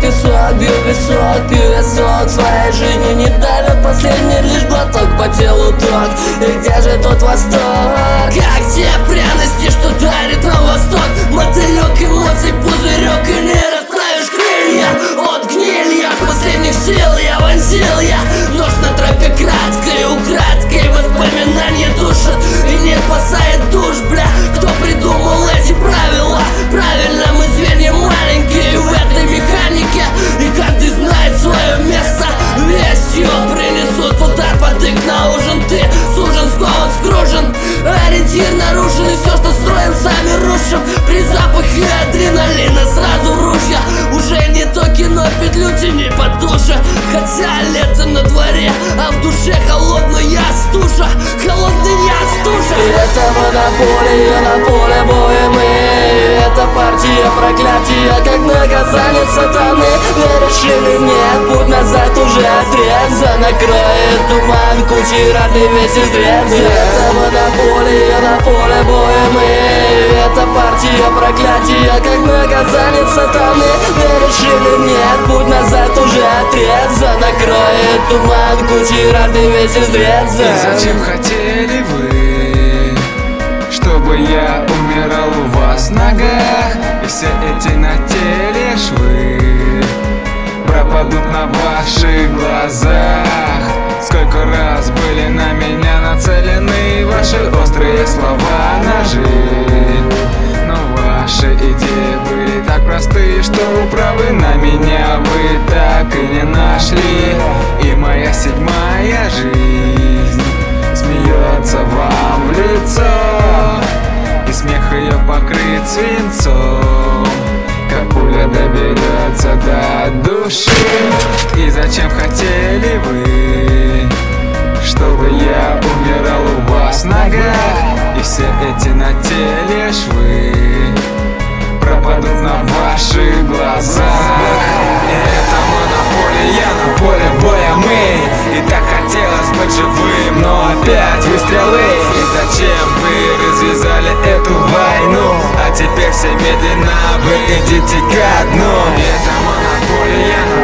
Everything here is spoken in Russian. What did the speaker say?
песок, бью песок, пью я сок. Своей жизни не давят, последний лишь глоток, по телу ток. И где же тот восторг? Как те пряности, что дарит нам восток. Мотылек эмоций, пузырек, и не расправишь крылья. От гнилья последних сил я вонзил я нож на тропе краткой, украдкой воспоминания душат и не спасает душ, бля. Кто придумал эти правила? Правильно, мы звенья маленькие в этой механике, и каждый знает свое место. Вестью принесут удар, подык на ужин. Ты сужен, скован, скружен, ориентир нарушен, и все, что строим, сами рушим. При запахе адреналина сразу ружья. Уже не то кино, петлю тяни по душе. Хотя лето на дворе, а в душе холодная стужа. Холодная стужа. И это монополия на поле боя мы. Это партия проклятия, как наказание сатаны. Веришь или нет, путь назад уже отрезан. Накроет туман, кучей раны весь изрезан. Это монополия на поле боя мы. Это партия проклятия, как наказание сатаны. Веришь или нет, путь назад уже отрезан. Накроет туман, кучей раны весь изрезан. И зачем хотели вы, чтобы я умирал у вас в ногах? И все эти на теле швы пропадут на ваших глазах. Сколько раз были на меня нацелены ваши острые слова, ножи. Но ваши идеи были так просты, что управы на меня вы так и не нашли. И моя седьмая жизнь смеется вам в лицо, и смех ее покрыт свинцом, как пуля доберется до души. И зачем хотели вы, чтобы я умирал у вас в ногах? И все эти на теле швы пропадут на ваших глазах. И это монополия на поле боя мы. И так хотелось быть живым, но опять выстрелы. И зачем вы развязали эту войну? А теперь все медленно вы идите ко дну. И это монополия на